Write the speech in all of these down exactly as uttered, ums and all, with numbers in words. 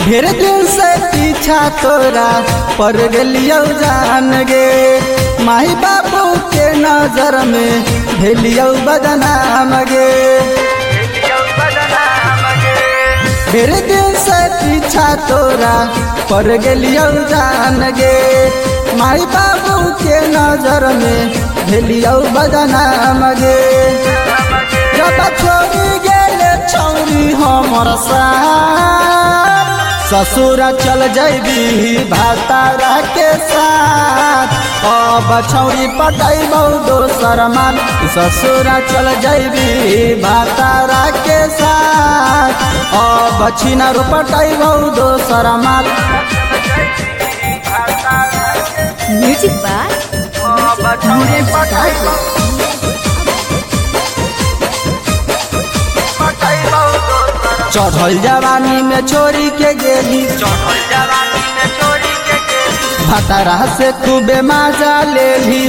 ढेर दिन से पीछा तोरा पर गलियो जान गे, माई बाबू के नजर में भेलियो बदनाम गे। ढेर दिन से पीछा तोरा पर गलियो जान गे, माई बाबू के नजर में भेलियो बदनाम गे। जब छोड़ी गेले छौरी हमर साथ, ससुर चल जैबी भातारा के साथ। अब छौरी पटैबौ दोसर मान, ससुर चल जैबी भातारा के साथ। अब छिनर पटैबौ दोसर मान। म्यूजिक बाय चढ़ल जवानी में छोरी के गेली, भातारा से खूबे मजा लेली।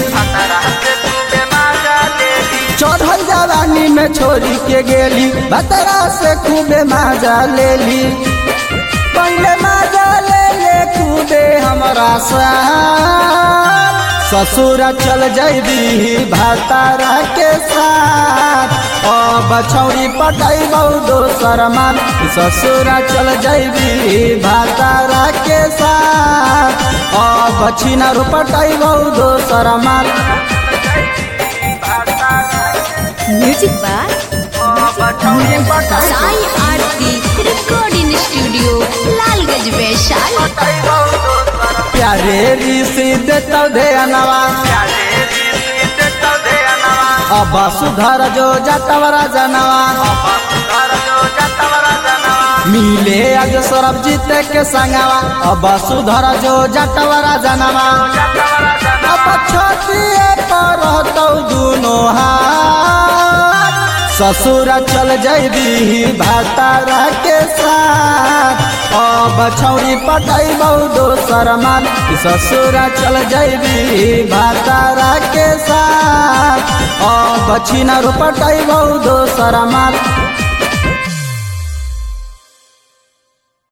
चढ़ल जवानी में छोरी के गेली, भातारा से खूबे मजा लेली। पहले मजा ले ले खूबे हमरा साथ, ससुर चल जैबी भातारा के साथ। अब छौरी पटैबौ दोसर मान, ससुर चल जैबी भातारा के साथ। अब छिनर पटैबौ दोसर मान। Music by Sai Aarti recording studio Lalganj Vaishali. प्यारे ऋषि देतौ ध्यानवा, अब सुधर जो जटवरा जनवा। मिले आज सरब जीते के संगवा, अब सुधर जो जटवरा जनवा। अब छोटिए पर रहतौ दुनो हाथ, ससुर चल जैबी भातारा के साथ। अब छौरी पटैबौ दोसर मान, ससुर चल जैबी भातारा के साथ। अब छिनर पटैबौ दोसर मान।